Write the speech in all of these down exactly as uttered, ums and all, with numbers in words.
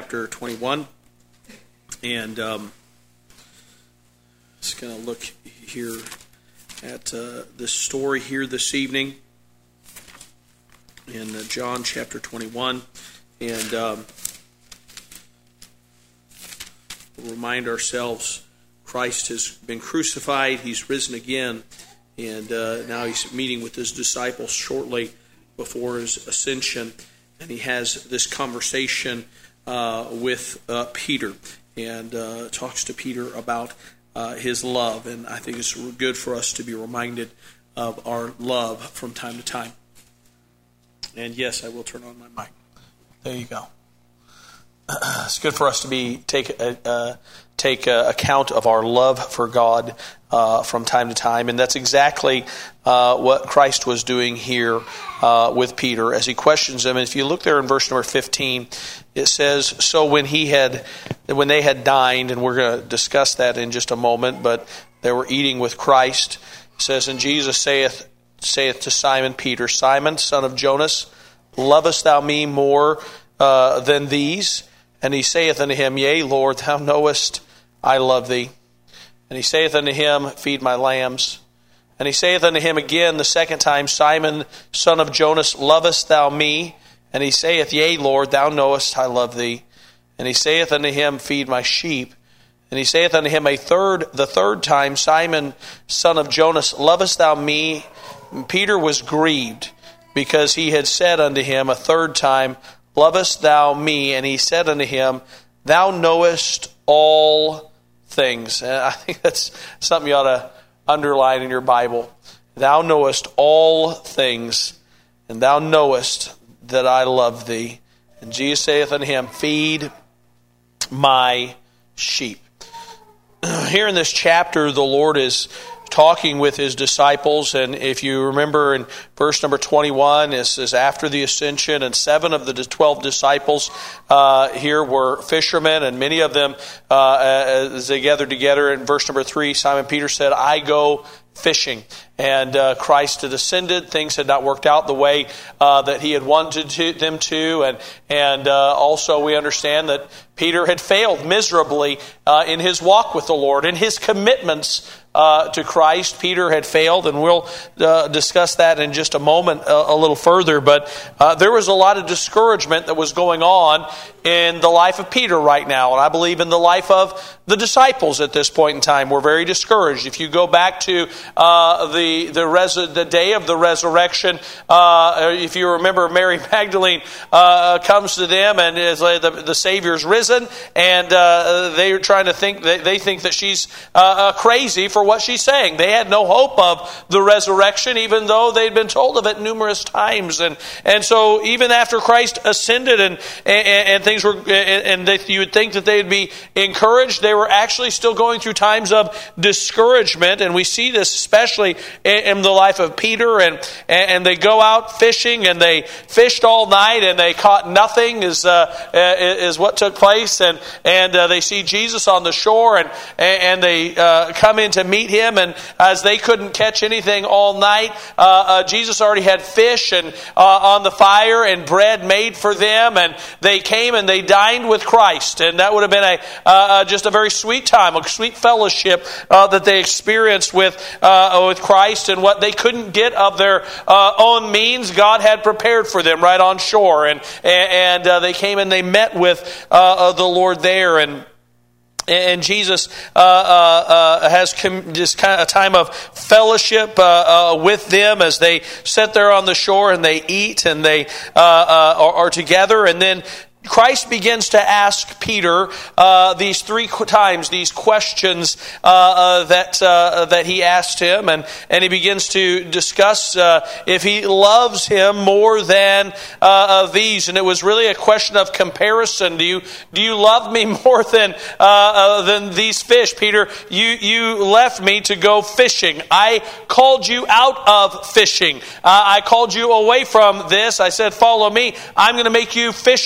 chapter twenty-one. And um, just going to look here at uh, this story here this evening in uh, John chapter twenty-one. And um, we'll remind ourselves Christ has been crucified, he's risen again, and uh, now he's meeting with his disciples shortly before his ascension. And he has this conversation uh, with uh, Peter and uh, talks to Peter about uh, his love. And I think it's good for us to be reminded of our love from time to time. And yes, I will turn on my mic. There you go. It's good for us to be take a, uh, take a account of our love for God uh, from time to time, and that's exactly uh, what Christ was doing here uh, with Peter as he questions him. And if you look there in verse number fifteen, it says, "So when he had, when they had dined," and we're going to discuss that in just a moment, but they were eating with Christ. It says, "And Jesus saith saith to Simon Peter, Simon, son of Jonas, lovest thou me more uh, than these? And he saith unto him, Yea, Lord, thou knowest I love thee. And he saith unto him, Feed my lambs. And he saith unto him again the second time, Simon, son of Jonas, lovest thou me? And he saith, Yea, Lord, thou knowest I love thee. And he saith unto him, Feed my sheep. And he saith unto him a third, the third time, Simon, son of Jonas, lovest thou me? And Peter was grieved, because he had said unto him a third time, Lovest thou me? And he said unto him, Thou knowest all things. And I think that's something you ought to underline in your Bible. Thou knowest all things, and thou knowest that I love thee. And Jesus saith unto him, Feed my sheep. Here in this chapter, the Lord is talking with his disciples, and if you remember in verse number twenty-one, this is after the ascension, and seven of the twelve disciples uh, here were fishermen, and many of them, uh, as they gathered together, in verse number three, Simon Peter said, I go fishing. And uh, Christ had ascended. Things had not worked out the way uh, that he had wanted to, them to. And and uh, also we understand that Peter had failed miserably uh, in his walk with the Lord. In his commitments uh, to Christ, Peter had failed. And we'll uh, discuss that in just a moment a, a little further. But uh, there was a lot of discouragement that was going on in the life of Peter right now. And I believe in the life of the disciples at this point in time were very discouraged. If you go back to uh, the The the, res- the day of the resurrection, uh, if you remember, Mary Magdalene uh, comes to them and is like, the, the Savior's risen, and uh, they are trying to think they, they think that she's uh, uh, crazy for what she's saying. They had no hope of the resurrection, even though they'd been told of it numerous times. And and so even after Christ ascended and and, and things were and they, you would think that they'd be encouraged, they were actually still going through times of discouragement, and we see this especially in the life of Peter, and and they go out fishing, and they fished all night, and they caught nothing. Is uh, is what took place, and and uh, they see Jesus on the shore, and and they uh, come in to meet him, and as they couldn't catch anything all night, uh, uh, Jesus already had fish and uh, on the fire and bread made for them, and they came and they dined with Christ, and that would have been a uh, just a very sweet time, a sweet fellowship uh, that they experienced with uh, with Christ. And what they couldn't get of their uh, own means, God had prepared for them right on shore. And and uh, they came and they met with uh, the Lord there. And And Jesus uh, uh, uh, has com- this kind of time of fellowship uh, uh, with them as they sit there on the shore and they eat and they uh, uh, are, are together. And then Christ begins to ask Peter uh, these three times, these questions uh, uh, that uh, that he asked him, and, and he begins to discuss uh, if he loves him more than uh, uh, these. And it was really a question of comparison. Do you do you love me more than uh, uh, than these fish, Peter? You you left me to go fishing. I called you out of fishing. Uh, I called you away from this. I said, "Follow me. I'm going to make you fishers of men."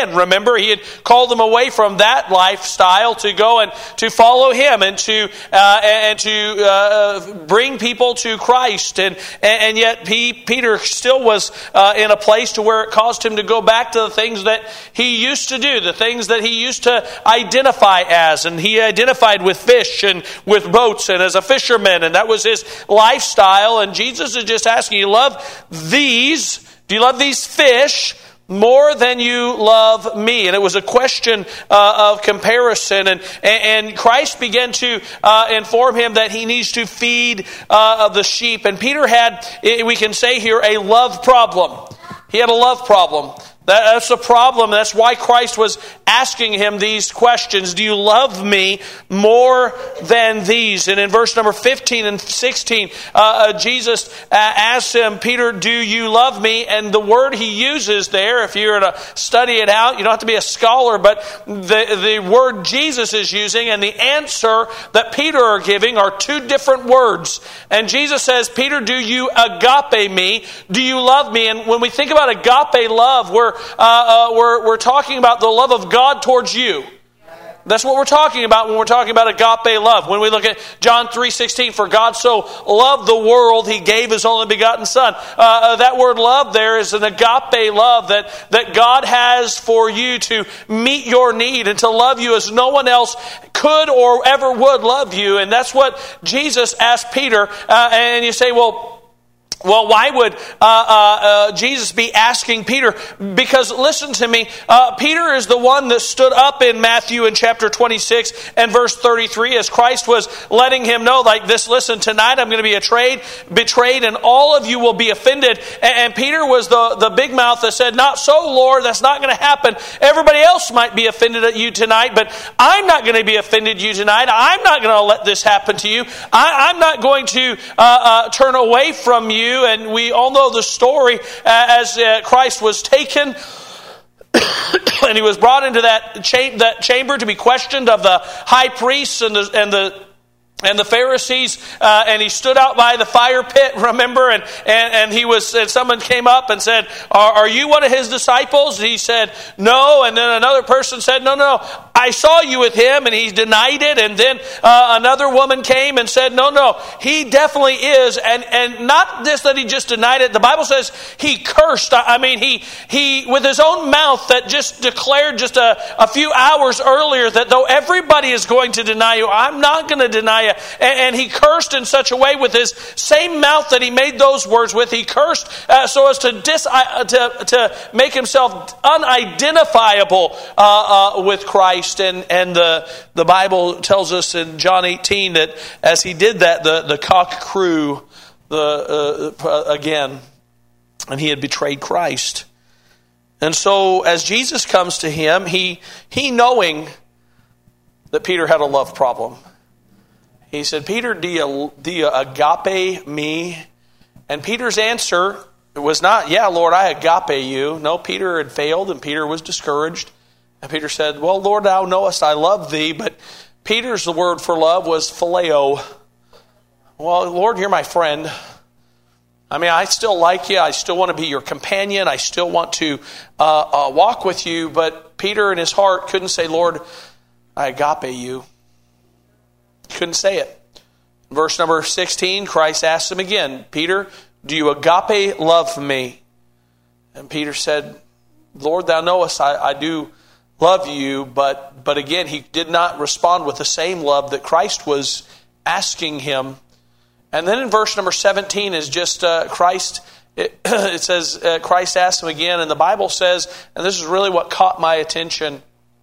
again. Remember, he had called them away from that lifestyle to go and to follow him and to uh, and to uh, bring people to Christ. And and yet he, Peter still was uh, in a place to where it caused him to go back to the things that he used to do, the things that he used to identify as. And he identified with fish and with boats and as a fisherman, and that was his lifestyle. And Jesus is just asking, you love these? Do you love these fish more than you love me? And it was a question uh, of comparison. And, and Christ began to uh, inform him that he needs to feed uh, of the sheep. And Peter had, we can say here, a love problem. He had a love problem. That's the problem. That's why Christ was asking him these questions. Do you love me more than these? And in verse number fifteen and sixteen, uh, uh, Jesus uh, asked him, Peter, do you love me? And the word he uses there, if you were to study it out, you don't have to be a scholar, but the, the word Jesus is using and the answer that Peter are giving are two different words. And Jesus says, Peter, do you agape me? Do you love me? And when we think about agape love, we're Uh, uh, we're, we're talking about the love of God towards you. That's what we're talking about when we're talking about agape love. When we look at John three sixteen, for God so loved the world, he gave his only begotten Son. Uh, uh, that word love there is an agape love that, that God has for you to meet your need and to love you as no one else could or ever would love you. And that's what Jesus asked Peter. Uh, and you say, well, Well, why would uh, uh, uh, Jesus be asking Peter? Because listen to me, uh, Peter is the one that stood up in Matthew in chapter twenty-six and verse thirty-three as Christ was letting him know like this, listen, tonight I'm going to be betrayed, betrayed and all of you will be offended. And, and Peter was the, the big mouth that said, not so, Lord, that's not going to happen. Everybody else might be offended at you tonight, but I'm not going to be offended at you tonight. I'm not going to let this happen to you. I, I'm not going to uh, uh, turn away from you. And we all know the story uh, as uh, Christ was taken and he was brought into that, cha- that chamber to be questioned of the high priests and the, and the And the Pharisees, uh, and he stood out by the fire pit, remember? And, and, and he was, and someone came up and said, are, are you one of his disciples? And he said, no. And then another person said, no, no, I saw you with him. And he denied it. And then uh, another woman came and said, no, no, he definitely is. And, and not just that he just denied it. The Bible says he cursed. I mean, he, he, with his own mouth that just declared just a, a few hours earlier that though everybody is going to deny you, I'm not going to deny you. And he cursed in such a way with his same mouth that he made those words with. He cursed uh, so as to, dis, uh, to to make himself unidentifiable uh, uh, with Christ. And and the the Bible tells us in John eighteen that as he did that, the, the cock crew the uh, again, and he had betrayed Christ. And so as Jesus comes to him, he he knowing that Peter had a love problem. He said, Peter, do you, do you agape me? And Peter's answer was not, yeah, Lord, I agape you. No, Peter had failed and Peter was discouraged. And Peter said, well, Lord, thou knowest I love thee. But Peter's the word for love was phileo. Well, Lord, you're my friend. I mean, I still like you. I still want to be your companion. I still want to uh, uh, walk with you. But Peter in his heart couldn't say, Lord, I agape you. Couldn't say it. Verse number sixteen, Christ asked him again, Peter, do you agape love me? And Peter said, Lord, thou knowest I, I do love you. But, but again, he did not respond with the same love that Christ was asking him. And then in verse number seventeen is just uh, Christ, it, it says uh, Christ asked him again. And the Bible says, and this is really what caught my attention,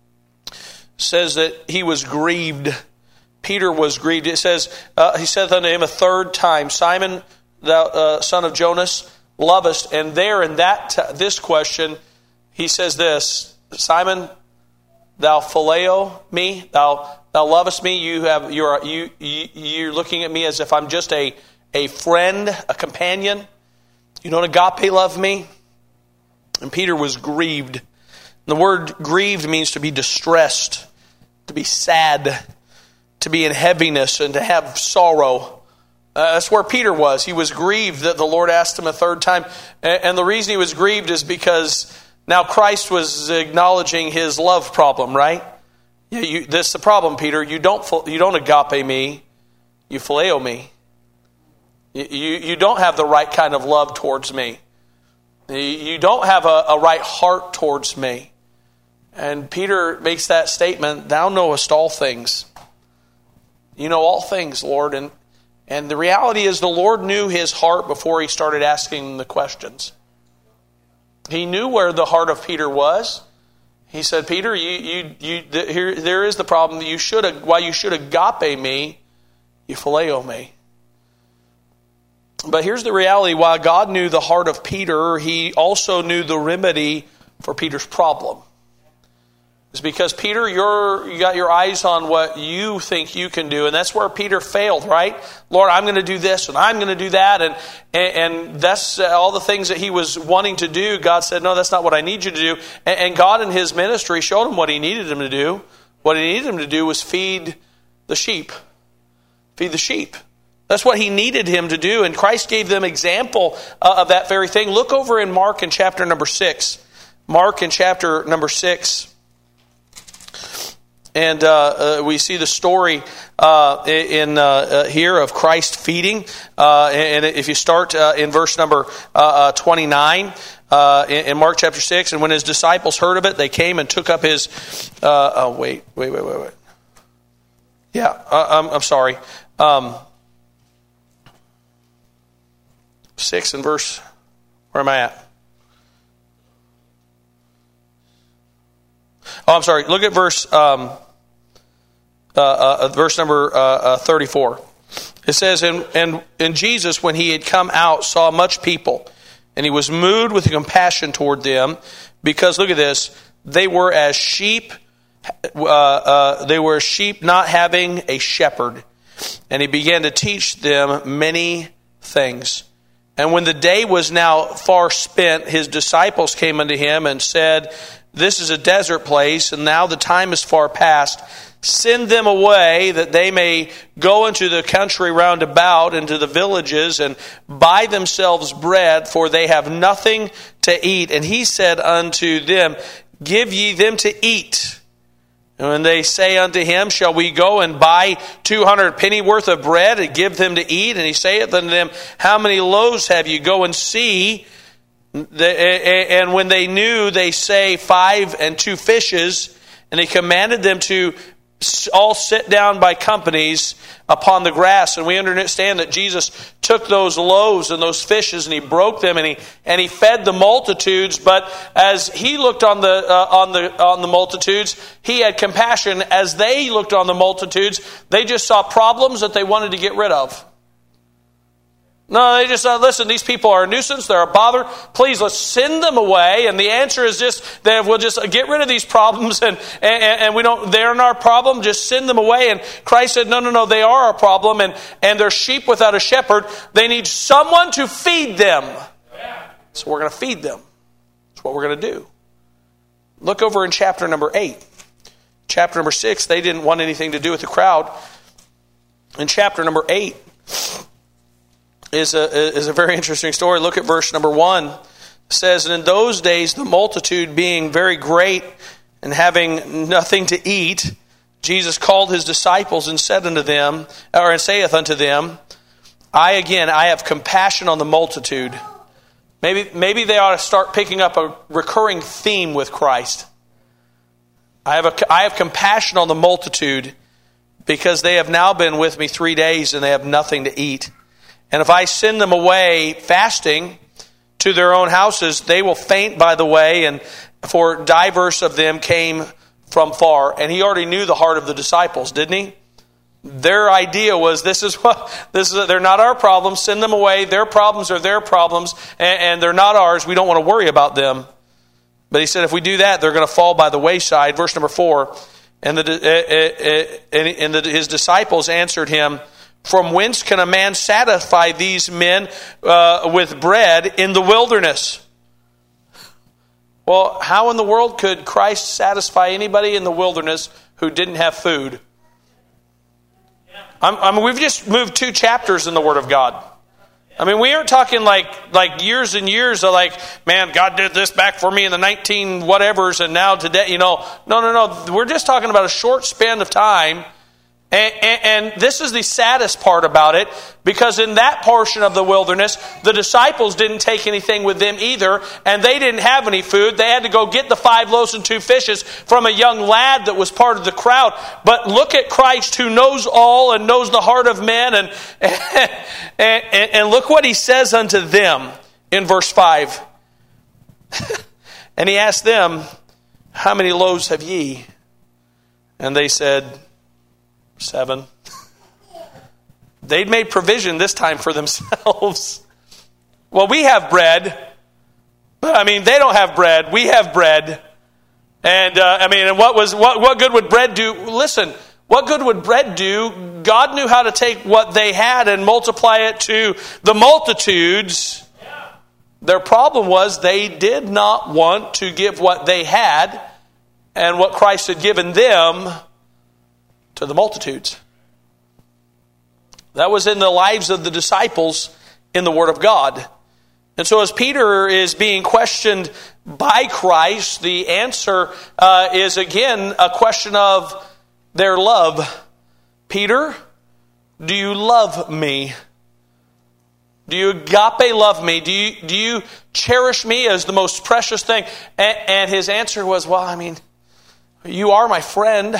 says that he was grieved. Peter was grieved. It says, uh, he saith unto him a third time, Simon, thou uh, son of Jonas, lovest. And there in that t- this question, he says this, Simon, thou phileo me, thou thou lovest me. You have you're you, you you're looking at me as if I'm just a a friend, a companion. You don't agape love me. And Peter was grieved. The word grieved means to be distressed, to be sad, to be in heaviness and to have sorrow. Uh, that's where Peter was. He was grieved that the Lord asked him a third time. And, and the reason he was grieved is because Now Christ was acknowledging his love problem, right? Yeah, you, this is the problem, Peter. You don't you don't agape me, you phileo me. You, you, you don't have the right kind of love towards me. You don't have a, a right heart towards me. And Peter makes that statement, thou knowest all things. You know all things, Lord. And, and the reality is the Lord knew his heart before he started asking the questions. He knew where the heart of Peter was. He said, Peter, you, you, you, here, there is the problem. You should, while you should agape me, you phileo me. But here's the reality. While God knew the heart of Peter, he also knew the remedy for Peter's problem. It's because, Peter, you're, you got your eyes on what you think you can do. And that's where Peter failed, right? Lord, I'm going to do this and I'm going to do that. And, and, and that's all the things that he was wanting to do. God said, no, that's not what I need you to do. And, and God in his ministry showed him what he needed him to do. What he needed him to do was feed the sheep. Feed the sheep. That's what he needed him to do. And Christ gave them example uh, of that very thing. Look over in Mark in chapter number six. Mark in chapter number six. And uh, uh, we see the story uh, in uh, uh, here of Christ feeding. Uh, and if you start uh, in verse number uh, uh, twenty-nine uh, in, in Mark chapter six, and when his disciples heard of it, they came and took up his. Uh, oh wait, wait, wait, wait, wait. Yeah, uh, I'm, I'm sorry. Um, six and verse. Where am I at? Oh, I'm sorry. Look at verse. Um, Uh, uh, verse number uh, uh, thirty-four. It says, and, and, and Jesus, when he had come out, saw much people, and he was moved with compassion toward them, because, look at this, they were as sheep, uh, uh, they were sheep not having a shepherd. And he began to teach them many things. And when the day was now far spent, his disciples came unto him and said, this is a desert place, and now the time is far past. Send them away that they may go into the country round about, into the villages, and buy themselves bread, for they have nothing to eat. And he said unto them, give ye them to eat. And when they say unto him, shall we go and buy two hundred pennyworth of bread and give them to eat? And he saith unto them, how many loaves have you? Go and see. And when they knew, they say five and two fishes. And he commanded them to all sit down by companies upon the grass. And we understand that Jesus took those loaves and those fishes and he broke them and he and he fed the multitudes. But as he looked on the uh, on the on the multitudes, he had compassion. As they looked on the multitudes, they just saw problems that they wanted to get rid of. No, they just said, listen, these people are a nuisance, they're a bother. Please, let's send them away. And the answer is just that we'll just get rid of these problems and, and, and we don't, they're not our problem, just send them away. And Christ said, no, no, no, they are our problem, and, and they're sheep without a shepherd. They need someone to feed them. So we're going to feed them. That's what we're going to do. Look over in chapter number eight. Chapter number six, they didn't want anything to do with the crowd. In chapter number eight, is a is a very interesting story. Look at verse number one. It says, and in those days the multitude being very great and having nothing to eat, Jesus called his disciples and said unto them, or and saith unto them, I again I have compassion on the multitude. Maybe maybe they ought to start picking up a recurring theme with Christ. I have a I have compassion on the multitude, because they have now been with me three days and they have nothing to eat. And if I send them away fasting to their own houses, they will faint by the way, and for divers of them came from far. And he already knew the heart of the disciples, didn't he? Their idea was, this is what this is. They're not our problems. Send them away. Their problems are their problems, and, and they're not ours. We don't want to worry about them. But he said, if we do that, they're going to fall by the wayside. Verse number four, and the uh, uh, uh, and the, his disciples answered him, from whence can a man satisfy these men uh, with bread in the wilderness? Well, how in the world could Christ satisfy anybody in the wilderness who didn't have food? I mean, we've just moved two chapters in the Word of God. I mean, we aren't talking like like years and years of like, man, God did this back for me in the nineteen whatevers, and now today, you know. No, no, no. We're just talking about a short span of time. And, and, and this is the saddest part about it, because in that portion of the wilderness, the disciples didn't take anything with them either, and they didn't have any food. They had to go get the five loaves and two fishes from a young lad that was part of the crowd. But look at Christ, who knows all and knows the heart of men, and, and, and, and look what he says unto them in verse five. And he asked them, how many loaves have ye? And they said, seven. They'd made provision this time for themselves. Well, we have bread. But I mean, they don't have bread. We have bread. And uh, I mean, and what was what, what good would bread do? Listen, what good would bread do? God knew how to take what they had and multiply it to the multitudes. Their problem was they did not want to give what they had and what Christ had given them to the multitudes. That was in the lives of the disciples in the Word of God. And so as Peter is being questioned by Christ, the answer uh, is again a question of their love. Peter, do you love me? Do you agape love me? Do you, do you cherish me as the most precious thing? And, and his answer was, well, I mean, you are my friend.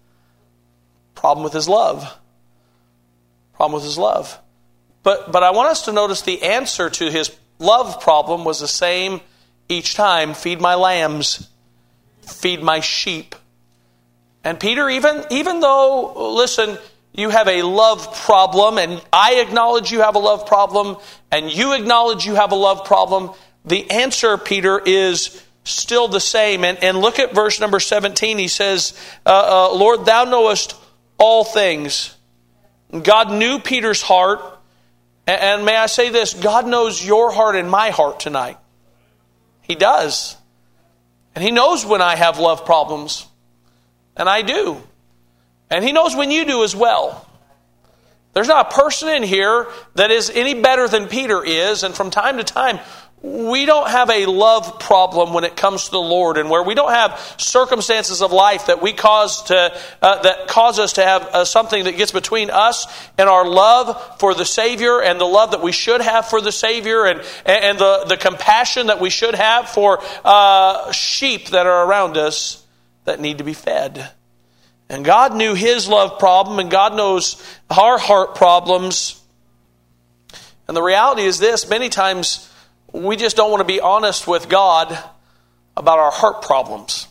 Problem with his love. Problem with his love. But but I want us to notice the answer to his love problem was the same each time. Feed my lambs. Feed my sheep. And Peter, even, even though, listen, you have a love problem, and I acknowledge you have a love problem, and you acknowledge you have a love problem, the answer, Peter, is still the same. And, and look at verse number seventeen. He says, uh, uh, Lord, thou knowest all things. God knew Peter's heart. And may I say this, God knows your heart and my heart tonight. He does. And He knows when I have love problems. And I do. And He knows when you do as well. There's not a person in here that is any better than Peter is. And from time to time, we don't have a love problem when it comes to the Lord, and where we don't have circumstances of life that we cause to uh, that cause us to have uh, something that gets between us and our love for the Savior, and the love that we should have for the Savior, and and the the compassion that we should have for uh, sheep that are around us that need to be fed. And God knew His love problem, and God knows our heart problems. And the reality is this: many times we just don't want to be honest with God about our heart problems.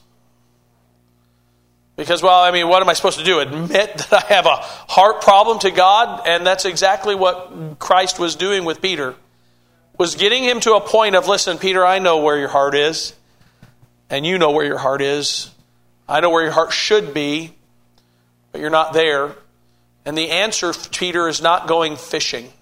Because, well, I mean, what am I supposed to do? Admit that I have a heart problem to God? And that's exactly what Christ was doing with Peter. Was getting him to a point of, listen, Peter, I know where your heart is. And you know where your heart is. I know where your heart should be. But you're not there. And the answer, Peter, is not going fishing.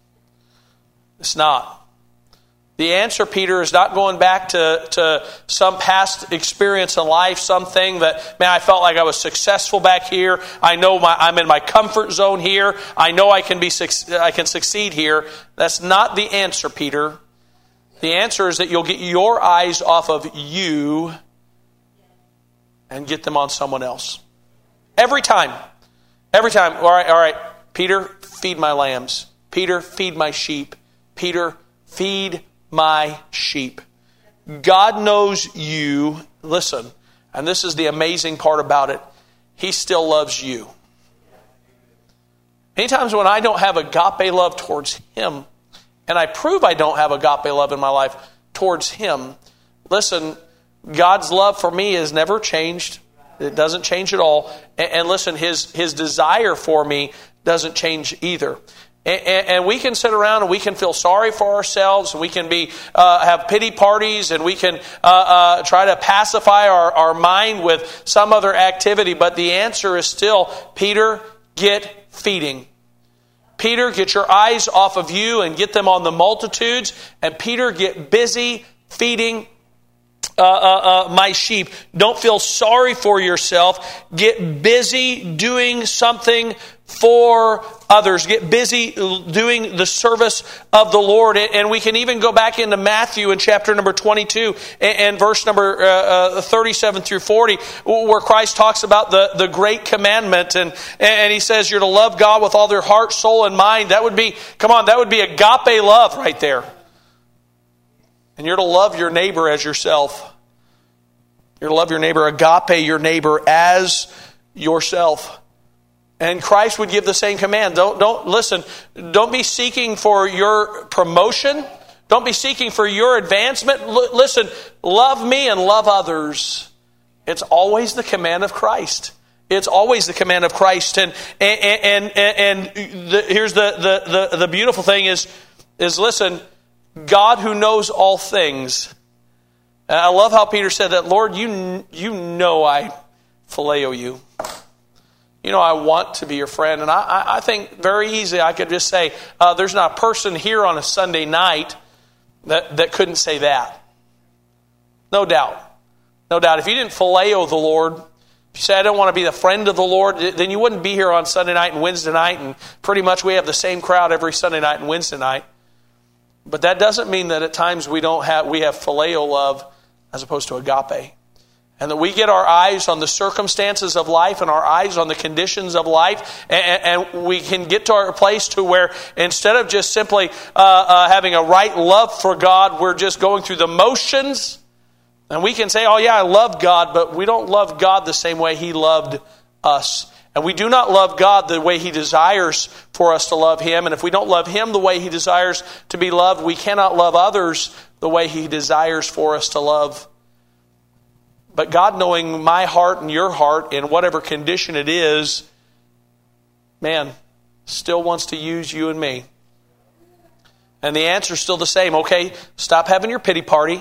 It's not. The answer, Peter, is not going back to, to some past experience in life, something that, man, I felt like I was successful back here. I know my, I'm in my comfort zone here. I know I can be I can succeed here. That's not the answer, Peter. The answer is that you'll get your eyes off of you and get them on someone else. Every time. Every time. All right, all right. Peter, feed my lambs. Peter, feed my sheep. Peter, feed my sheep. God knows you. Listen, and this is the amazing part about it. He still loves you. Many times when I don't have agape love towards Him, and I prove I don't have agape love in my life towards Him, listen, God's love for me has never changed. It doesn't change at all. And, and listen, His His desire for me doesn't change either. And we can sit around and we can feel sorry for ourselves. And we can be uh, have pity parties, and we can uh, uh, try to pacify our, our mind with some other activity. But the answer is still, Peter, get feeding. Peter, get your eyes off of you and get them on the multitudes. And Peter, get busy feeding uh, uh, uh, my sheep. Don't feel sorry for yourself. Get busy doing something for others. Get busy doing the service of the Lord. And we can even go back into Matthew in chapter number twenty-two and verse number uh, thirty-seven through forty, where Christ talks about the, the great commandment. And, and he says you're to love God with all their heart, soul, and mind. That would be, come on, that would be agape love right there. And you're to love your neighbor as yourself. You're to love your neighbor, agape your neighbor as yourself. And Christ would give the same command. Don't, don't listen, don't be seeking for your promotion. Don't be seeking for your advancement. L- listen, love me and love others. It's always the command of Christ. It's always the command of Christ. And and and, and, and the, here's the, the, the, the beautiful thing is, is listen, God who knows all things. And I love how Peter said that, Lord, you, you know I phileo you. You know, I want to be your friend. And I, I think very easy I could just say, uh, there's not a person here on a Sunday night that, that couldn't say that. No doubt. No doubt. If you didn't phileo the Lord, if you say, I don't want to be the friend of the Lord, then you wouldn't be here on Sunday night and Wednesday night. And pretty much we have the same crowd every Sunday night and Wednesday night. But that doesn't mean that at times we don't have, we have phileo love as opposed to agape. And that we get our eyes on the circumstances of life and our eyes on the conditions of life. And, and we can get to our place to where instead of just simply uh, uh, having a right love for God, we're just going through the motions. And we can say, oh yeah, I love God, but we don't love God the same way He loved us. And we do not love God the way He desires for us to love Him. And if we don't love Him the way He desires to be loved, we cannot love others the way He desires for us to love. But God, knowing my heart and your heart in whatever condition it is, man, still wants to use you and me. And the answer is still the same. Okay, stop having your pity party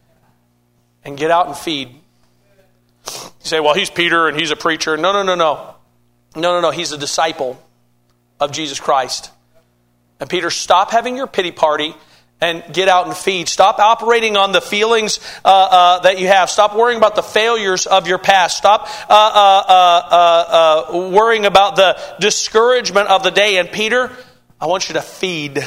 and get out and feed. You say, well, he's Peter and he's a preacher. No, no, no, no. No, no, no. He's a disciple of Jesus Christ. And Peter, stop having your pity party and get out and feed. Stop operating on the feelings uh, uh, that you have. Stop worrying about the failures of your past. Stop uh, uh, uh, uh, worrying about the discouragement of the day. And Peter, I want you to feed.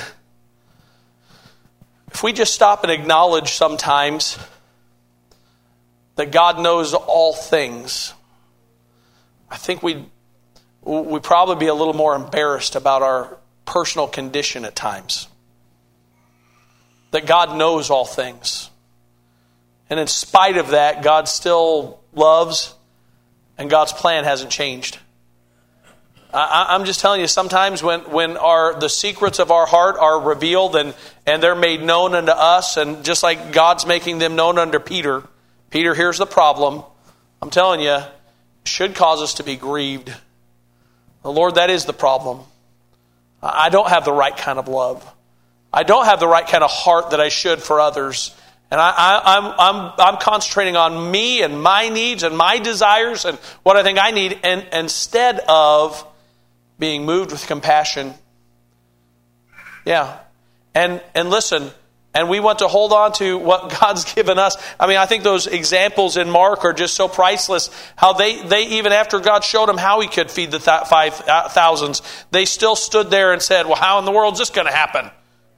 If we just stop and acknowledge sometimes that God knows all things, I think we'd, we'd probably be a little more embarrassed about our personal condition at times. That God knows all things. And in spite of that, God still loves, and God's plan hasn't changed. I, I'm just telling you, sometimes when, when our the secrets of our heart are revealed and, and they're made known unto us, and just like God's making them known unto Peter, Peter, here's the problem. I'm telling you, it should cause us to be grieved. The Lord, that is the problem. I don't have the right kind of love. I don't have the right kind of heart that I should for others. And I, I, I'm, I'm, I'm concentrating on me and my needs and my desires and what I think I need, and instead of being moved with compassion. Yeah. And, and listen, and we want to hold on to what God's given us. I mean, I think those examples in Mark are just so priceless. How they, they even after God showed them how He could feed the th- five thousands, they still stood there and said, well, how in the world is this going to happen?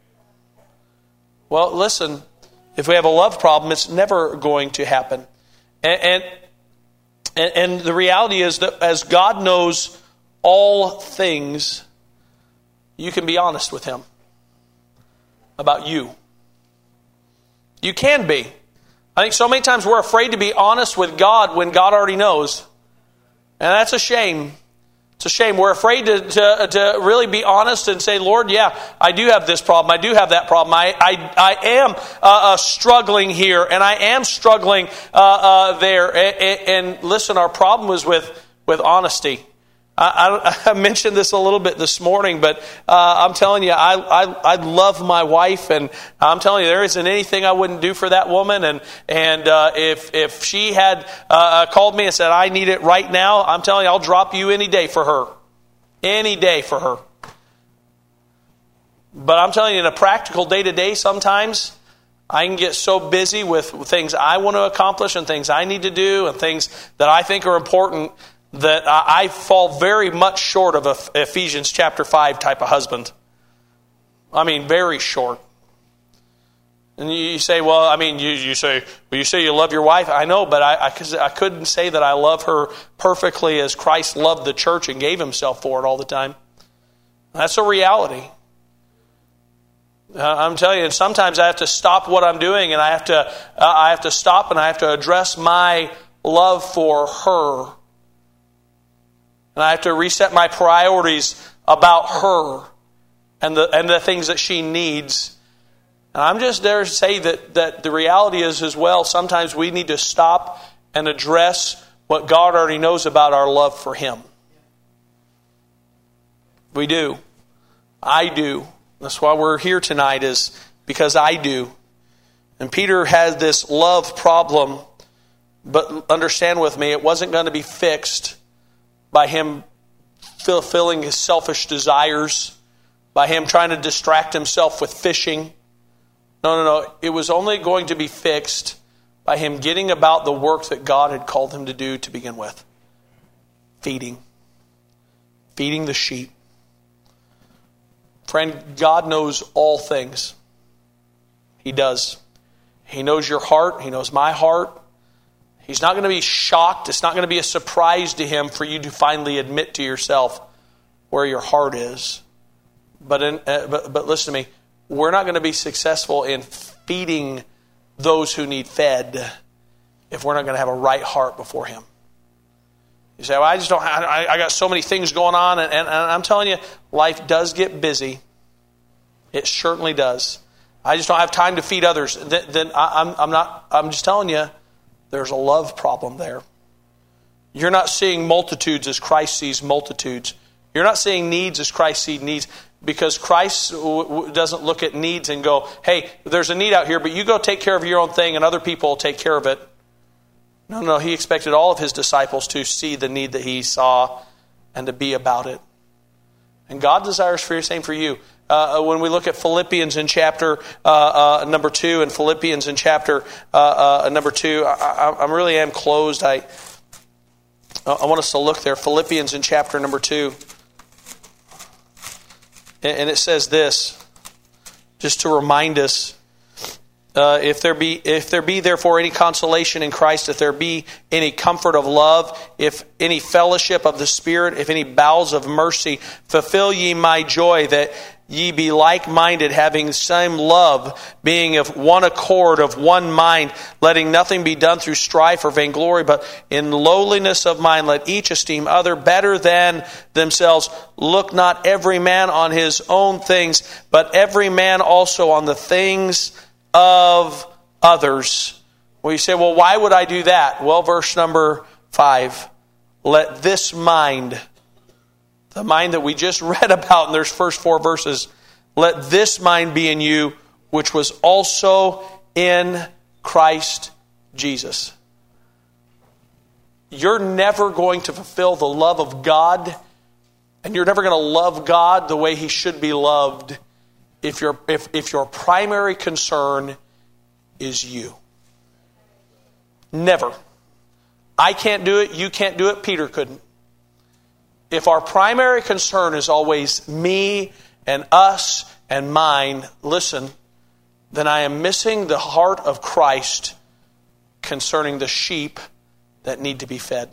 Well, listen, if we have a love problem, it's never going to happen. And, and, and the reality is that as God knows all things, you can be honest with Him about you. You can be. I think so many times we're afraid to be honest with God when God already knows. And that's a shame. It's a shame. We're afraid to, to, to really be honest and say, Lord, yeah, I do have this problem. I do have that problem. I, I, I am uh, uh, struggling here, and I am struggling uh, uh, there. And, and listen, our problem was with, with honesty. I, I, I mentioned this a little bit this morning, but uh, I'm telling you, I, I I love my wife, and I'm telling you, there isn't anything I wouldn't do for that woman. And and uh, if if she had uh, called me and said, I need it right now, I'm telling you, I'll drop you any day for her, any day for her. But I'm telling you, in a practical day to day, sometimes I can get so busy with things I want to accomplish and things I need to do and things that I think are important that I fall very much short of a Ephesians chapter five type of husband. I mean, very short. And you say, well, I mean, you, you say, well, you say you love your wife. I know, but I, I, I couldn't say that I love her perfectly as Christ loved the church and gave himself for it all the time. That's a reality. Uh, I'm telling you, and sometimes I have to stop what I'm doing, and I have to, uh, I have to stop and I have to address my love for her, and I have to reset my priorities about her and the and the things that she needs. And I'm just there to say that that the reality is as well. Sometimes we need to stop and address what God already knows about our love for Him. We do. I do. That's why we're here tonight, is because I do. And Peter had this love problem, but understand with me, it wasn't going to be fixed by him fulfilling his selfish desires, by him trying to distract himself with fishing. No, no, no. It was only going to be fixed by him getting about the work that God had called him to do to begin with. Feeding. Feeding the sheep. Friend, God knows all things. He does. He knows your heart. He knows my heart. He's not going to be shocked. It's not going to be a surprise to Him for you to finally admit to yourself where your heart is. But, in, uh, but, but listen to me. We're not going to be successful in feeding those who need fed if we're not going to have a right heart before Him. You say, well, I just don't, I, I got so many things going on, and, and, and I'm telling you, life does get busy. It certainly does. I just don't have time to feed others. Then, then I, I'm, I'm not, I'm just telling you, there's a love problem there. You're not seeing multitudes as Christ sees multitudes. You're not seeing needs as Christ sees needs, because Christ doesn't look at needs and go, hey, there's a need out here, but you go take care of your own thing and other people will take care of it. No, no, He expected all of His disciples to see the need that He saw and to be about it. And God desires for the same for you. Uh, when we look at Philippians in chapter uh, uh, number two, and Philippians in chapter uh, uh, number two, I, I, I really am closed. I I want us to look there. Philippians in chapter number two. And, and it says this, just to remind us, Uh, if there be, if there be therefore any consolation in Christ, if there be any comfort of love, if any fellowship of the Spirit, if any bowels of mercy, fulfill ye my joy, that ye be like-minded, having the same love, being of one accord, of one mind, letting nothing be done through strife or vainglory, but in lowliness of mind, let each esteem other better than themselves. Look not every man on his own things, but every man also on the things of others. Well, you say, well, why would I do that? Well, verse number five. Let this mind, the mind that we just read about in those first four verses, let this mind be in you, which was also in Christ Jesus. You're never going to fulfill the love of God, and you're never going to love God the way He should be loved If your if, if your primary concern is you. Never. I can't do it, you can't do it, Peter couldn't. If our primary concern is always me and us and mine, listen, then I am missing the heart of Christ concerning the sheep that need to be fed.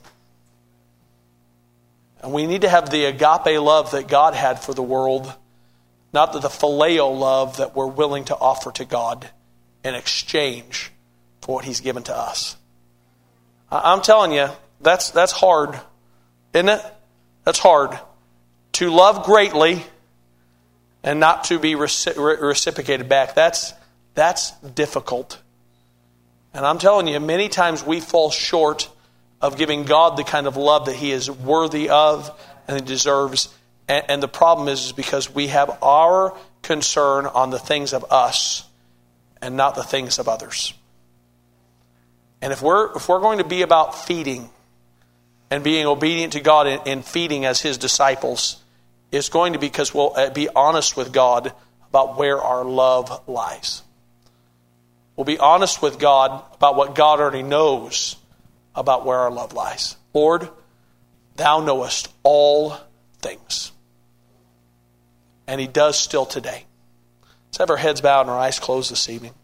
And we need to have the agape love that God had for the world, not the phileo love that we're willing to offer to God in exchange for what He's given to us. I'm telling you, that's that's hard, isn't it? That's hard. To love greatly and not to be reciprocated back. That's that's difficult. And I'm telling you, many times we fall short of giving God the kind of love that He is worthy of and He deserves. And, and the problem is, is because we have our concern on the things of us and not the things of others. And if we're if we're going to be about feeding and being obedient to God in, in feeding as His disciples, it's going to be because we'll be honest with God about where our love lies. We'll be honest with God about what God already knows about where our love lies. Lord, thou knowest all things. And he does still today. Let's have our heads bowed and our eyes closed this evening.